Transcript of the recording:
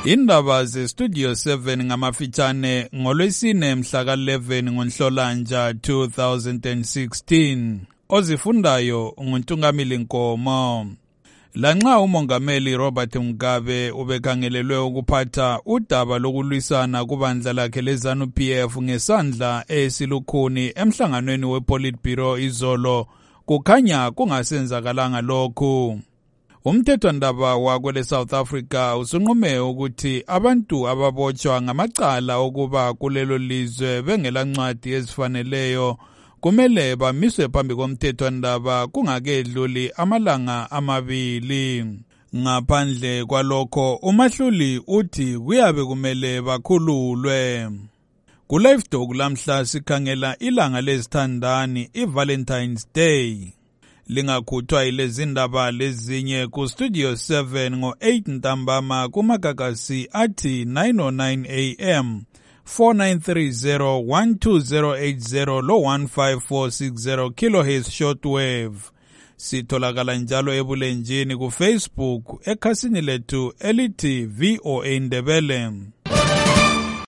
Indaba ze-Studio 7 ngamafitshane ngolwesine mhla ka-11 ngoNhlolanja 2016. Ozifundayo nguNtungamili Nkomo. Lanxa uMongameli Robert Mugabe ubekhangelelwe ukuphatha udaba lokulwisana kubandla lakhe leZANU-PF ngesandla esilukhuni emhlanganweni wePolitburo izolo, kukhanya kungasenzakalanga lokhu. Umthethwandaba wakwele South Africa usunqume ukuthi abantu ababotshwa ngamacala okuba kulelo lizwe bengelancwadi ezifaneleyo kumele bamiswe phambi komthethwandaba kungakedluli amalanga 2. Ngaphandle kwalokho, uMahluli uthi kuyabe kumele bakhululwe. Ku-Live Talk lamhla sikhangela ilanga lezithandani, i-Valentine's Day. Lingakhuthwa ilezi ndaba lezinye ku-Studio 7 ngo-8 ntambama kumagagasi athi 9:09 AM, 4930 12080 lo 15460 kHz shortwave. Sitholakala njalo ebulenjini ku-Facebook ekhasini lethu elithi VOA Ndebele.